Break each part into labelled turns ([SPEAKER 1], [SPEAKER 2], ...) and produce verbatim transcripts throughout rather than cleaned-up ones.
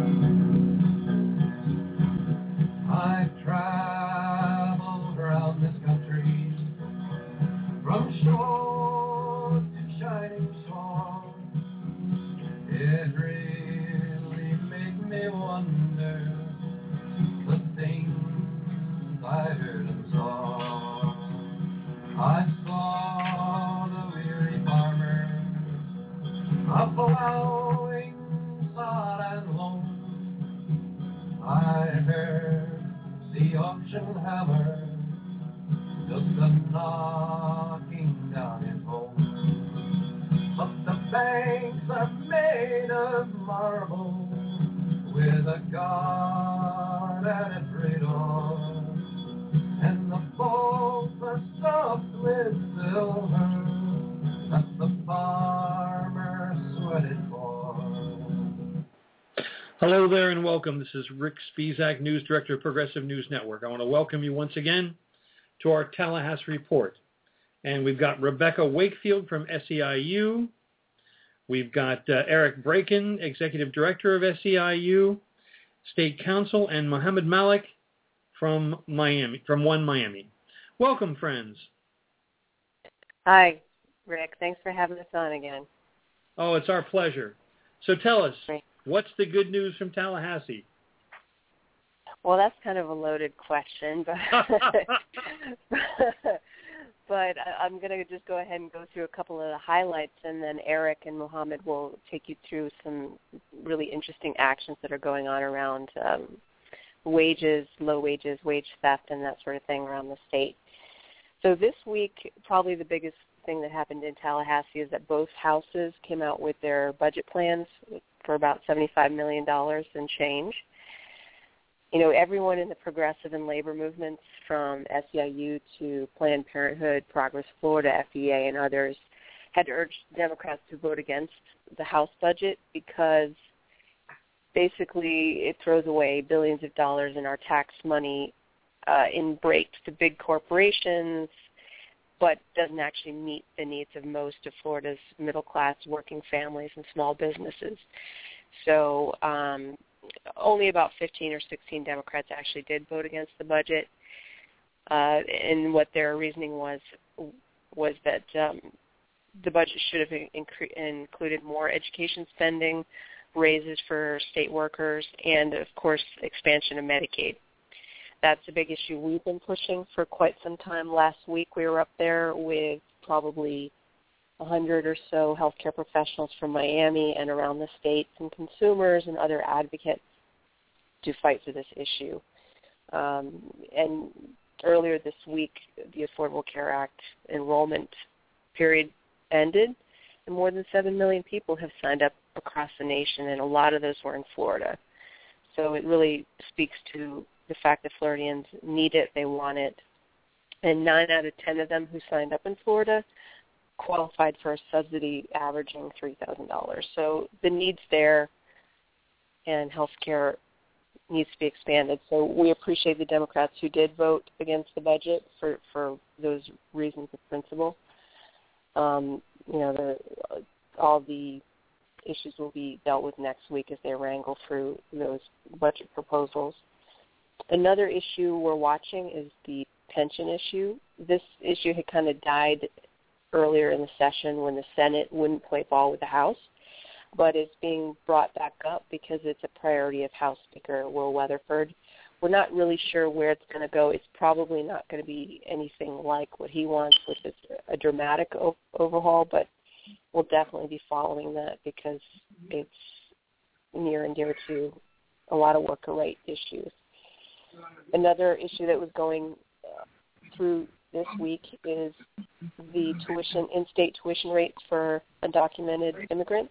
[SPEAKER 1] I've traveled around this country, from shore to shining shore. It really made me wonder the things I heard and saw. I saw the weary farmer, a plowing sod and loam. I heard the auction hammer, just a knocking down his home. But the banks are made of marble, with a guard at every door, and the bolts are stuffed with silver that the farmer sweated for.
[SPEAKER 2] Hello there and welcome. This is Rick Spisak, News Director of Progressive News Network. I want to welcome you once again to our Tallahassee Report. And we've got Rebecca Wakefield from S E I U. We've got uh, Eric Braken, Executive Director of S E I U, State Counsel, and Mohammed Malik from Miami, from One Miami. Welcome, friends.
[SPEAKER 3] Hi, Rick. Thanks for having us on again.
[SPEAKER 2] Oh, it's our pleasure. So tell us,
[SPEAKER 3] Great.
[SPEAKER 2] What's the good news from Tallahassee?
[SPEAKER 3] Well, that's kind of a loaded question, but but I'm going to just go ahead and go through a couple of the highlights, and then Eric and Mohammed will take you through some really interesting actions that are going on around um, wages, low wages, wage theft, and that sort of thing around the state. So this week, probably the biggest thing that happened in Tallahassee is that both houses came out with their budget plans for about seventy-five million dollars and change. You know, everyone in the progressive and labor movements, from S E I U to Planned Parenthood, Progress Florida, F E A, and others, had urged Democrats to vote against the House budget because basically it throws away billions of dollars in our tax money uh, in breaks to big corporations, but doesn't actually meet the needs of most of Florida's middle-class working families and small businesses. So um, only about fifteen or sixteen Democrats actually did vote against the budget, uh, and what their reasoning was was that um, the budget should have incre- included more education spending, raises for state workers, and, of course, expansion of Medicaid. That's a big issue we've been pushing for quite some time. Last week we were up there with probably one hundred or so healthcare professionals from Miami and around the state, and consumers and other advocates to fight for this issue. Um, and earlier this week, the Affordable Care Act enrollment period ended, and more than seven million people have signed up across the nation, and a lot of those were in Florida. So it really speaks to the fact that Floridians need it, they want it, and nine out of ten of them who signed up in Florida qualified for a subsidy averaging three thousand dollars. So the need's there, and health care needs to be expanded. So we appreciate the Democrats who did vote against the budget for, for those reasons of principle. Um, you know, the, all the issues will be dealt with next week as they wrangle through those budget proposals. Another issue we're watching is the pension issue. This issue had kind of died earlier in the session when the Senate wouldn't play ball with the House, but it's being brought back up because it's a priority of House Speaker Will Weatherford. We're not really sure where it's going to go. It's probably not going to be anything like what he wants, which is a dramatic o- overhaul, but we'll definitely be following that because it's near and dear to a lot of worker right issues. Another issue that was going uh, through this week is the tuition, in-state tuition rates for undocumented immigrants.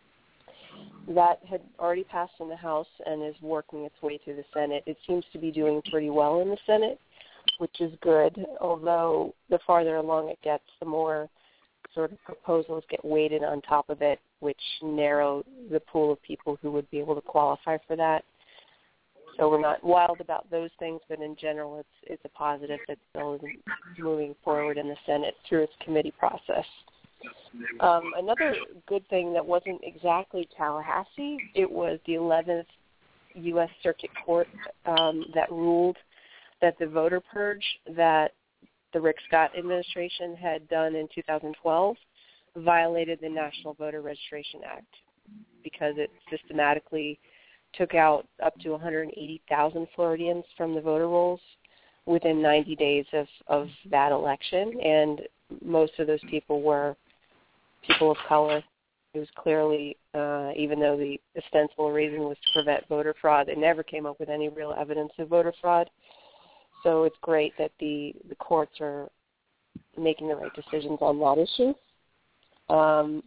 [SPEAKER 3] That had already passed in the House and is working its way through the Senate. It seems to be doing pretty well in the Senate, which is good, although the farther along it gets, the more sort of proposals get weighted on top of it, which narrow the pool of people who would be able to qualify for that. So we're not wild about those things, but in general, it's it's a positive that the bill is moving forward in the Senate through its committee process. Um, another good thing that wasn't exactly Tallahassee, it was the eleventh U S Circuit Court um, that ruled that the voter purge that the Rick Scott administration had done in two thousand twelve violated the National Voter Registration Act because it systematically took out up to one hundred eighty thousand Floridians from the voter rolls within ninety days of, of that election, and most of those people were people of color. It was clearly, uh, even though the ostensible reason was to prevent voter fraud, they never came up with any real evidence of voter fraud. So it's great that the, the courts are making the right decisions on that issue. Um,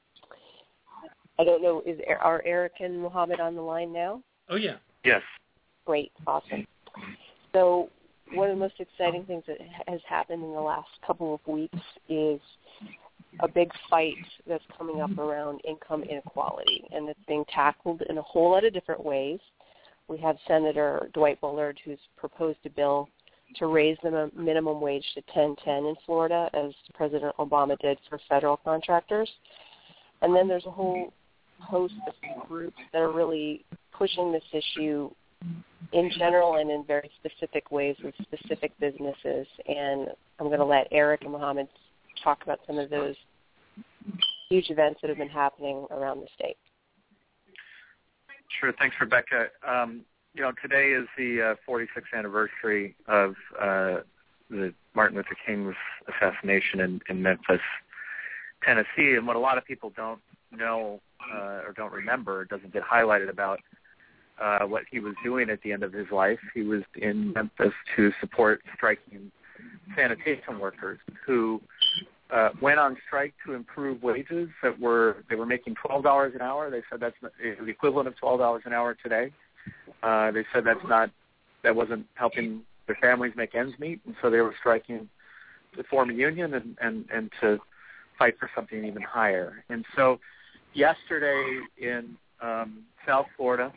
[SPEAKER 3] I don't know, is are Eric and Mohammed on the line now?
[SPEAKER 2] Oh, yeah.
[SPEAKER 4] Yes.
[SPEAKER 3] Great, awesome. So one of the most exciting things that has happened in the last couple of weeks is a big fight that's coming up around income inequality, and it's being tackled in a whole lot of different ways. We have Senator Dwight Bullard, who's proposed a bill to raise the minimum wage to ten ten in Florida, as President Obama did for federal contractors. And then there's a whole host of groups that are really pushing this issue in general and in very specific ways with specific businesses. And I'm going to let Eric and Mohammed talk about some of those huge events that have been happening around the state.
[SPEAKER 4] Sure. Thanks, Rebecca. Um, you know, today is the uh, forty-sixth anniversary of uh, the Martin Luther King's assassination in, in Memphis, Tennessee. And what a lot of people don't know uh, or don't remember, doesn't get highlighted about uh, what he was doing at the end of his life. He was in Memphis to support striking sanitation workers who uh, went on strike to improve wages that were, they were making twelve dollars an hour. They said that's the equivalent of twelve dollars an hour today. Uh, they said that's not, that wasn't helping their families make ends meet, and so they were striking to form a union and, and, and to fight for something even higher. And so yesterday in um, South Florida,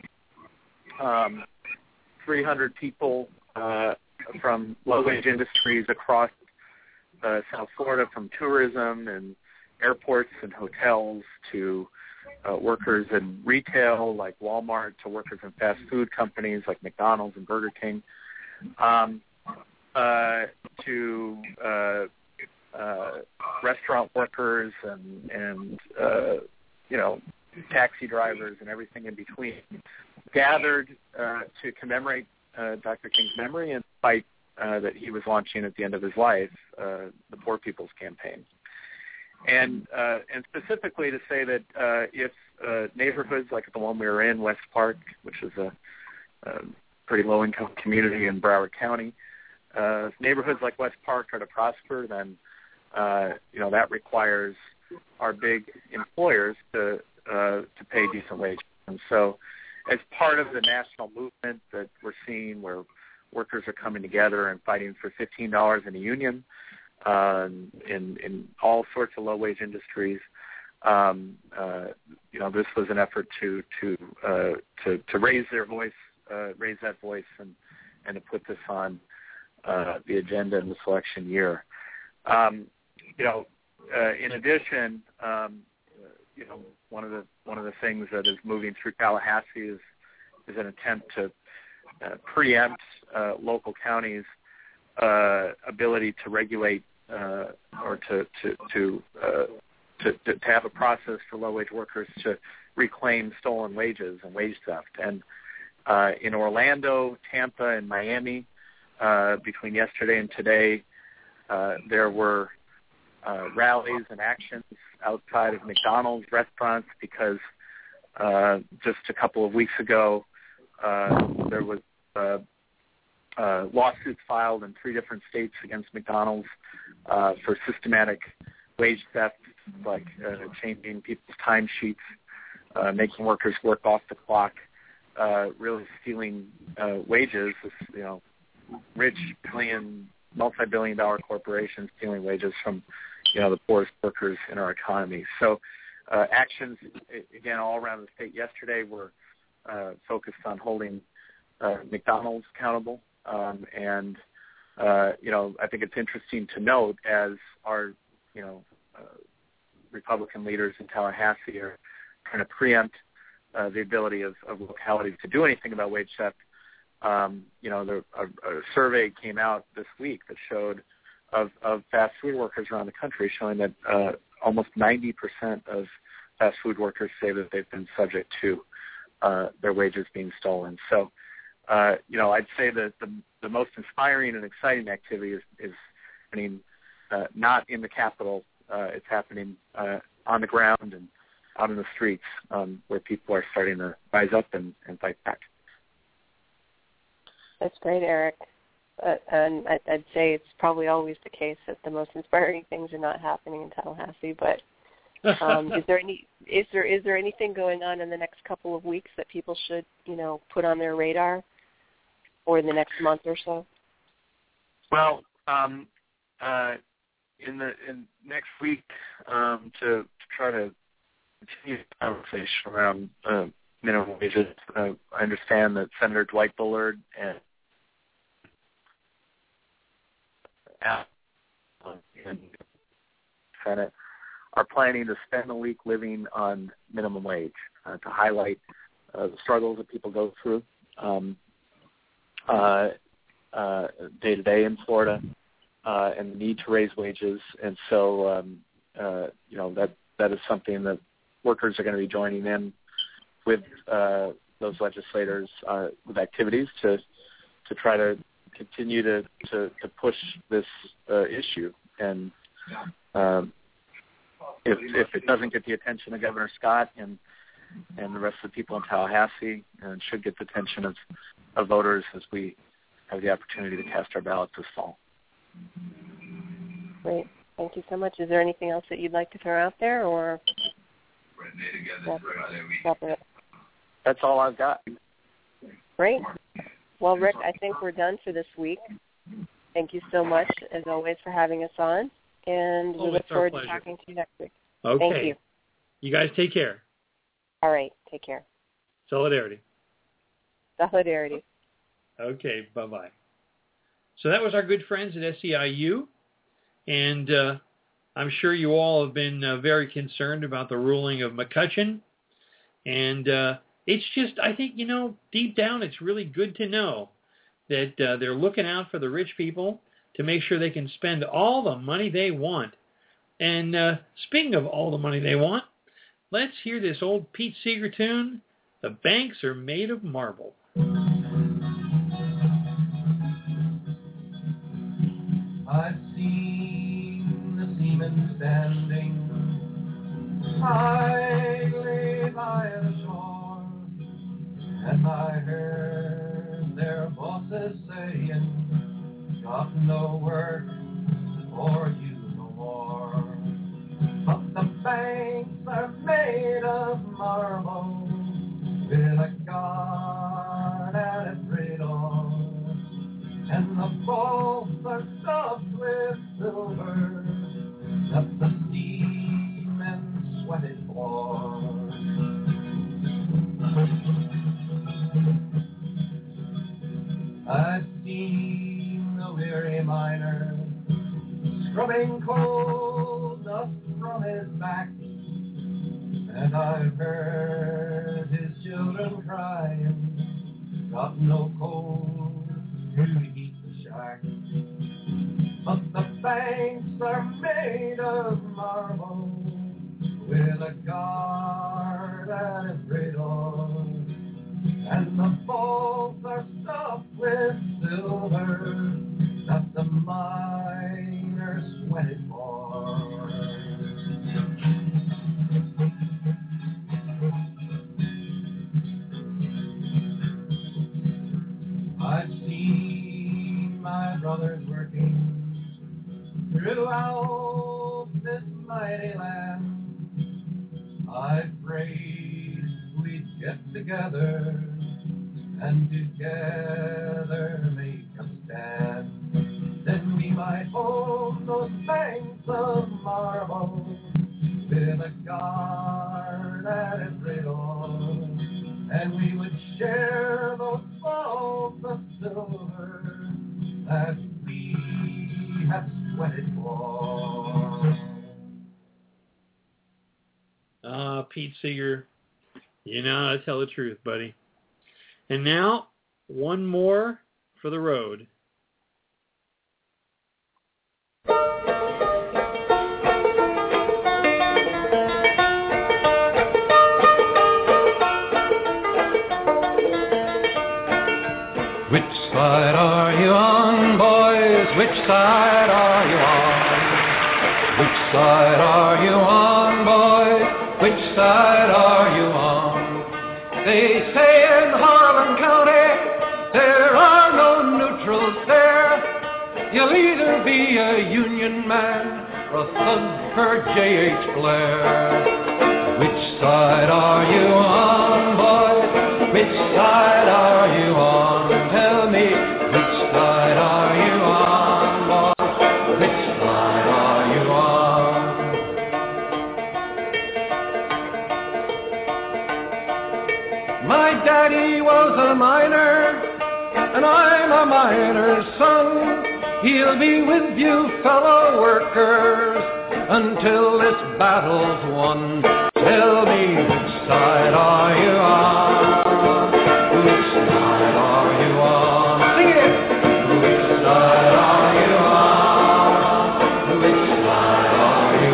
[SPEAKER 4] um, three hundred people uh, from low-wage industries across uh, South Florida, from tourism and airports and hotels to uh, workers in retail like Walmart, to workers in fast food companies like McDonald's and Burger King, um, uh, to uh, uh, restaurant workers and, and uh, you know, taxi drivers and everything in between, gathered uh, to commemorate uh, Doctor King's memory and fight uh, that he was launching at the end of his life, uh, the Poor People's Campaign. And uh, and specifically to say that uh, if uh, neighborhoods like the one we were in, West Park, which is a, a pretty low-income community in Broward County, uh, if neighborhoods like West Park are to prosper, then uh, you know that requires our big employers to uh, to pay decent wages. And so, as part of the national movement that we're seeing, where workers are coming together and fighting for fifteen dollars in a union, uh, in in all sorts of low-wage industries, um, uh, you know, this was an effort to to uh, to, to raise their voice, uh, raise that voice, and and to put this on uh, the agenda in this election year. Um, you know, uh, in addition, um, you know, one of the one of the things that is moving through Tallahassee is is an attempt to uh, preempt uh, local counties' uh, ability to regulate uh, or to to to, uh, to to to have a process for low-wage workers to reclaim stolen wages and wage theft. And uh, in Orlando, Tampa, and Miami, uh, between yesterday and today, uh, there were uh, rallies and actions outside of McDonald's restaurants because uh, just a couple of weeks ago, uh, there was uh, uh, lawsuits filed in three different states against McDonald's uh, for systematic wage theft, like uh, changing people's timesheets, uh, making workers work off the clock, uh, really stealing uh, wages. You know, rich billion, multi-billion dollar corporations stealing wages from, you know, the poorest workers in our economy. So uh, actions, again, all around the state yesterday were uh, focused on holding uh, McDonald's accountable. Um, and, uh, you know, I think it's interesting to note as our, you know, uh, Republican leaders in Tallahassee are trying to preempt uh, the ability of, of localities to do anything about wage theft. Um, you know, the, a, a survey came out this week that showed of, of fast food workers around the country, showing that uh, almost ninety percent of fast food workers say that they've been subject to uh, their wages being stolen. So, uh, you know, I'd say that the, the most inspiring and exciting activity is, is happening uh, not in the Capitol. Uh, it's happening uh, on the ground and out in the streets, um, where people are starting to rise up and, and fight back. That's
[SPEAKER 3] great, Eric. Uh, and I'd say it's probably always the case that the most inspiring things are not happening in Tallahassee. But um, is there any is there is there anything going on in the next couple of weeks that people should you know put on their radar, or in the next month or so?
[SPEAKER 4] Well, um, uh, in the in next week, um, to, to try to continue the conversation around uh, minimum wages. Uh, I understand that Senator Dwight Bullard and and Senate are planning to spend a week living on minimum wage uh, to highlight uh, the struggles that people go through um, uh, uh, day to day in Florida, uh, and the need to raise wages. And so, um, uh, you know, that that is something that workers are going to be joining in with uh, those legislators uh, with activities to to try to continue to, to, to push this uh, issue. And um, if, if it doesn't get the attention of Governor Scott and and the rest of the people in Tallahassee, and it should get the attention of, of voters as we have the opportunity to cast our ballots this fall.
[SPEAKER 3] Great. Thank you so much. Is there anything else that you'd like to throw out there, or? That's,
[SPEAKER 4] That's all I've got.
[SPEAKER 3] Great. Well, Rick, I think we're done for this week. Thank you so much, as always, for having us on, and
[SPEAKER 2] oh,
[SPEAKER 3] we look forward
[SPEAKER 2] pleasure.
[SPEAKER 3] to talking to you next week.
[SPEAKER 2] Okay.
[SPEAKER 3] Thank you.
[SPEAKER 2] You guys take care.
[SPEAKER 3] All right. Take care.
[SPEAKER 2] Solidarity.
[SPEAKER 3] Solidarity.
[SPEAKER 2] Okay. Bye-bye. So that was our good friends at S E I U, and uh, I'm sure you all have been uh, very concerned about the ruling of McCutcheon, and uh, it's just, I think, you know, deep down it's really good to know that uh, they're looking out for the rich people to make sure they can spend all the money they want. And uh, speaking of all the money they want, let's hear this old Pete Seeger tune, The Banks Are Made of Marble.
[SPEAKER 1] I've seen the seamen standing idly by the shore, and I heard their bosses saying, got no work for you no more. But the banks are made of marble, with a guard at every door, and the bolts are stuffed with silver that the seamen sweated for. I've seen the weary miner scrubbing coal dust from his back, and I've heard his children crying, got no coal to heat the shack. But the banks are made of marble, with a guard at every door, and the bolts are stuffed with silver that the miners sweated for. I've seen my brothers working throughout this mighty land. I prayed we'd get together and together make a stand. Then we might hold those banks of marble, with a guard at every door, and we would share those balls of silver that we have sweated for.
[SPEAKER 2] Ah, Pete Seeger, You know how to tell the truth, buddy. And now, one more for the road.
[SPEAKER 1] Which side are you on, boys? Which side are you on? Which side are you on, boys? Which side are you on? They say in Harlan County there are no neutrals there. You'll either be a Union man or a thug for J H Blair. Which side are you on, boys? Which side are you on? Tell me, which side are you on, boys? Which side are you on? My daddy was a miner, and I'm a miner's son. He'll be with you fellow workers until this battle's won. Tell me, which side are you on? Which side are you on? Sing it! Which side are you on? Which side are you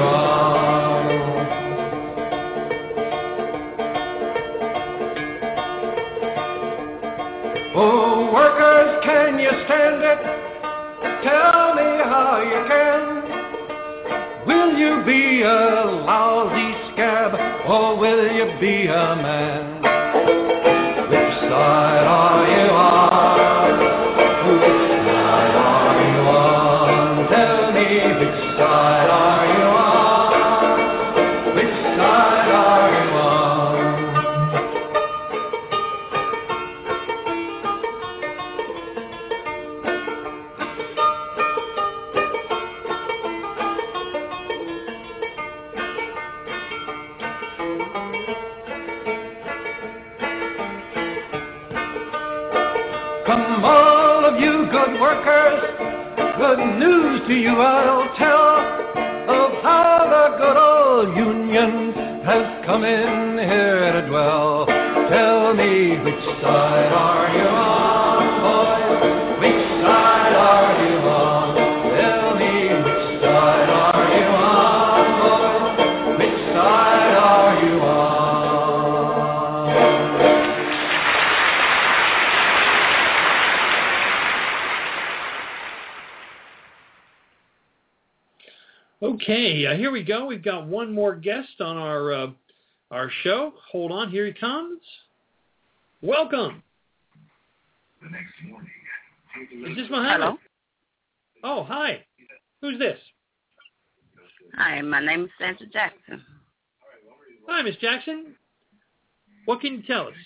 [SPEAKER 1] on? Oh, workers, can you stand it? Tell me how you can. Will you be a lousy scab, or will you be a man? Which side are you on? Which side are you on? Tell me, which side are you on? Which side are you on? Come, all of you good workers, good news to you I'll tell of how the good old Union has come in here to dwell. Tell me, which side are you on, boys? Which side are you on? Tell me, which side are you on, boys? Which side are you on?
[SPEAKER 2] Okay, uh, here we go. We've got one more guest on our uh, our show. Hold on, here he comes. Welcome.
[SPEAKER 5] The next morning.
[SPEAKER 2] Is this Mohammed?
[SPEAKER 6] Hello.
[SPEAKER 2] Oh, hi. Who's this?
[SPEAKER 6] Hi, my name is Sandra Jackson.
[SPEAKER 2] Hi, Miss Jackson. What can you tell us?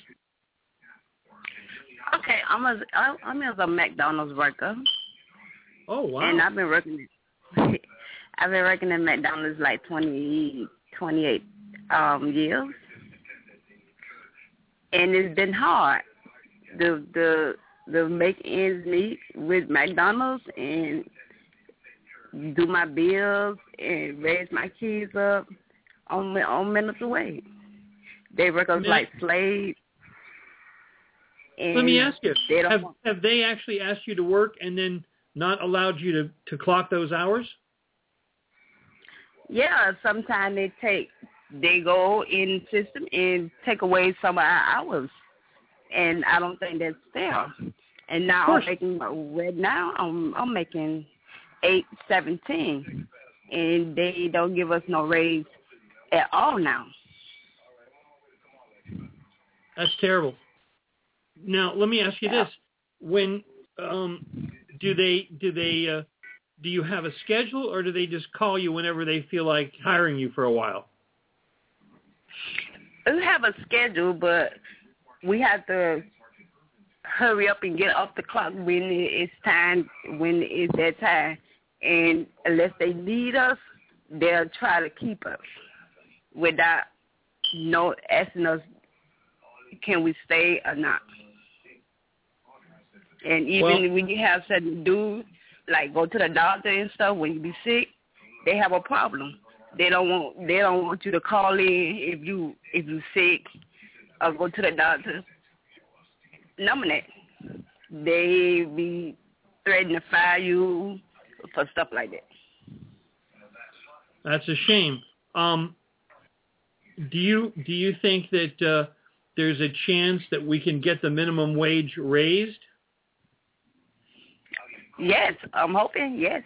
[SPEAKER 6] Okay, I'm a I'm a McDonald's worker,
[SPEAKER 2] Oh, wow.
[SPEAKER 6] and I've been working. I've been working at McDonald's like twenty, twenty-eight um, years, and it's been hard. The the the make ends meet with McDonald's and do my bills and raise my kids up on on minutes away. They work us
[SPEAKER 2] Now,
[SPEAKER 6] like slaves. And
[SPEAKER 2] let me ask you,
[SPEAKER 6] they don't
[SPEAKER 2] have,
[SPEAKER 6] want,
[SPEAKER 2] have they actually asked you to work and then not allowed you to, to clock those hours?
[SPEAKER 6] yeah, sometimes they take, they go in system and take away some of our hours, and I don't think that's fair. And now I'm making right now I'm I'm making eight seventeen, and they don't give us no raise at all now.
[SPEAKER 2] That's terrible. Now, let me ask you this: when um, do they do they uh, do you have a schedule, or do they just call you whenever they feel like hiring you for a while?
[SPEAKER 6] We have a schedule, but we have to hurry up and get off the clock when it's time, when it's that time. And unless they need us, they'll try to keep us without no asking us, can we stay or not. And even
[SPEAKER 2] Well,
[SPEAKER 6] when you have something to do, like go to the doctor and stuff, when you be sick, they have a problem. They don't want they don't want you to call in if you if you sick, or go to the doctor, nominate. They be threatening to fire you for stuff like that.
[SPEAKER 2] That's a shame. Um, do you do you think that uh, there's a chance that we can get the minimum wage raised?
[SPEAKER 6] Yes, I'm hoping. Yes.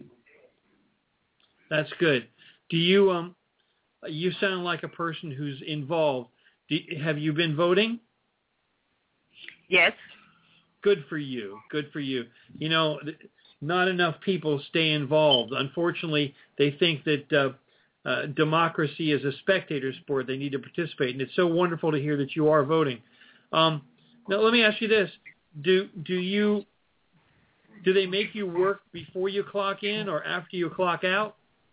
[SPEAKER 2] That's good. Do you um, you sound like a person who's involved. Do, have you been voting?
[SPEAKER 6] Yes.
[SPEAKER 2] Good for you. Good for you. You know, not enough people stay involved. Unfortunately, they think that uh, uh, democracy is a spectator sport. They need to participate, and it's so wonderful to hear that you are voting. Um, now, let me ask you this: Do do you do they make you work before you clock in or after you clock out?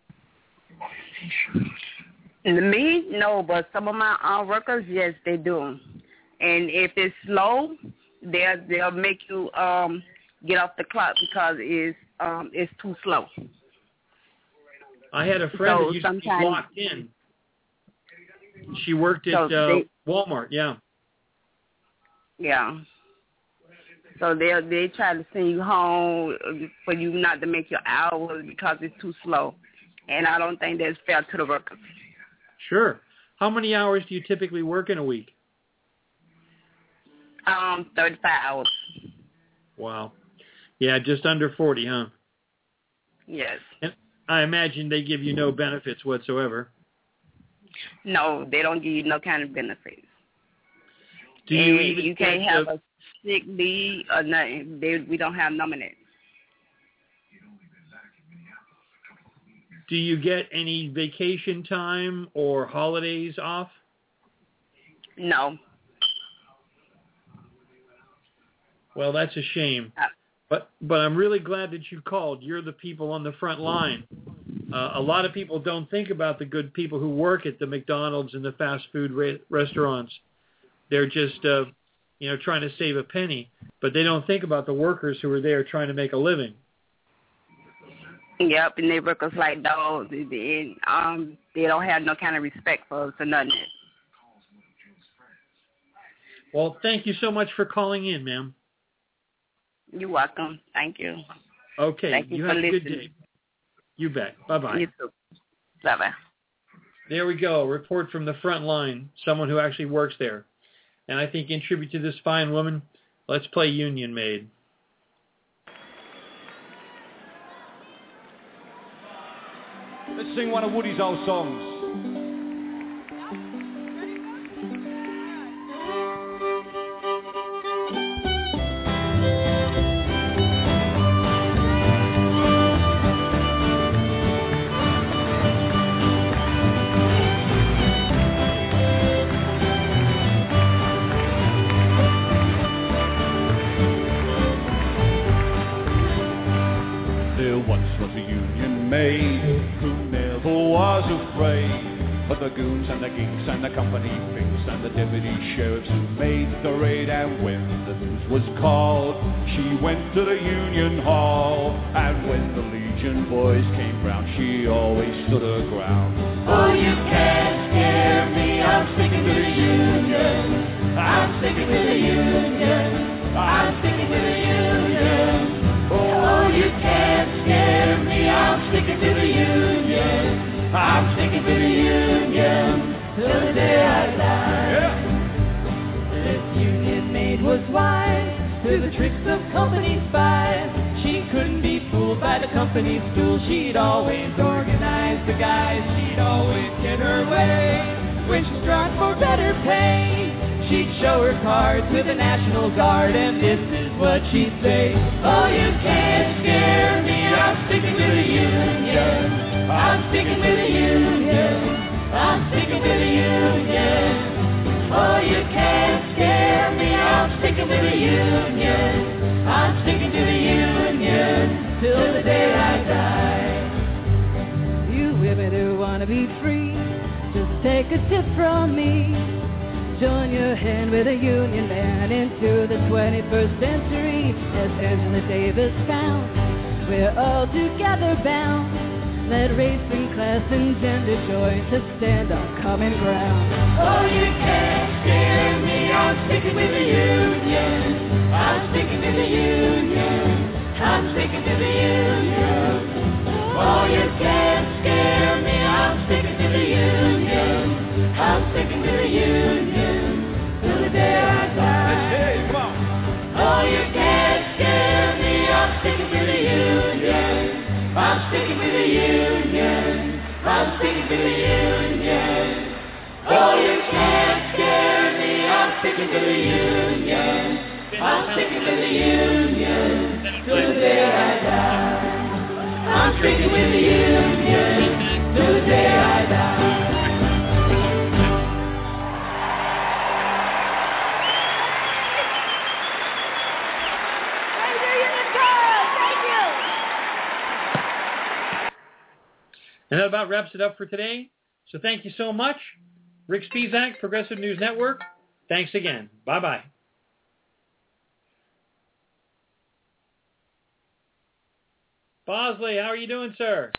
[SPEAKER 6] Me, no, but some of my uh, workers, yes, they do. And if it's slow, they'll they'll make you um, get off the clock because it's um, it's too slow.
[SPEAKER 2] I had a friend
[SPEAKER 6] so
[SPEAKER 2] that used to be locked in. She worked at
[SPEAKER 6] so
[SPEAKER 2] uh,
[SPEAKER 6] they,
[SPEAKER 2] Walmart. Yeah.
[SPEAKER 6] Yeah. So they they try to send you home for you not to make your hours because it's too slow, and I don't think that's fair to the workers.
[SPEAKER 2] Sure. How many hours do you typically work in a week?
[SPEAKER 6] Um, thirty-five hours.
[SPEAKER 2] Wow. Yeah, just under forty, huh?
[SPEAKER 6] Yes.
[SPEAKER 2] And I imagine they give you no benefits whatsoever.
[SPEAKER 6] No, they don't give you no kind of benefits.
[SPEAKER 2] Do you
[SPEAKER 6] and
[SPEAKER 2] even
[SPEAKER 6] you can't
[SPEAKER 2] get
[SPEAKER 6] have
[SPEAKER 2] the,
[SPEAKER 6] a sick leave or nothing. They, we don't have nominates.
[SPEAKER 2] Do you get any vacation time or holidays off?
[SPEAKER 6] No.
[SPEAKER 2] Well, that's a shame.
[SPEAKER 6] Uh,
[SPEAKER 2] But but I'm really glad that you called. You're the people on the front line. Uh, a lot of people don't think about the good people who work at the McDonald's and the fast food re- restaurants. They're just uh, you know trying to save a penny, but they don't think about the workers who are there trying to make a living.
[SPEAKER 6] Yep, and they work us like dogs. And, um, they don't have no kind of respect for us or nothing.
[SPEAKER 2] Well, thank you so much for calling in, ma'am.
[SPEAKER 6] You're welcome. Thank you.
[SPEAKER 2] Okay,
[SPEAKER 6] Thank you
[SPEAKER 2] you
[SPEAKER 6] for
[SPEAKER 2] have a good
[SPEAKER 6] listening.
[SPEAKER 2] day. You bet. Bye-bye.
[SPEAKER 6] You too. Bye-bye.
[SPEAKER 2] There we go. A report from the front line, someone who actually works there. And I think in tribute to this fine woman, let's play Union Maid.
[SPEAKER 7] Let's sing one of Woody's old songs. There once was a Union maid who never was afraid of the goons and the geeks and the company pigs and the deputy sheriffs who made the raid. And when the news was called, she went to the Union Hall. And when the Legion boys came round, she always stood her ground. Oh, you can't scare me, I'm sticking to the Union. I'm sticking to the Union. I'm sticking to the Union. Oh, you can't scare me, I'm sticking to the Union. I'm sticking to the Union till the day I die. Yeah.
[SPEAKER 8] This Union maid was wise to the tricks of company spies. She couldn't be fooled by the company stool. She'd always organize the guys. She'd always get her way. When she struck for better pay, she'd show her card to the National Guard, and this is what she'd say. Oh, you can't scare me, I'm sticking to the Union. I'm sticking to the Union. I'm sticking to the Union. Oh, you can't scare me, I'm sticking to the Union. I'm sticking to the Union till the day I die. You women who want to be free, just take a tip from me. Join your hand with a union man into the twenty-first century. As Angela Davis found, we're all together bound. Let racing class and gender joy to stand on common ground. Oh, you can't scare me, I'm sticking with the union. I'm sticking to the union. I'm sticking to the union. Oh, you can't scare me, I'm sticking to the union. I'm sticking to the union till the day I die.
[SPEAKER 7] Hey, come on.
[SPEAKER 8] Oh, you can't scare me, I'm sticking to the union. I'm sticking to the union. I'm sticking to the union. Oh, you can't scare me, I'm sticking to the union. I'm sticking to the union till the day I die. I'm sticking with the union till the day I die.
[SPEAKER 2] And that about wraps it up for today. So thank you so much. Rick Spisak, Progressive News Network. Thanks again. Bye-bye. Bosley, how are you doing, sir?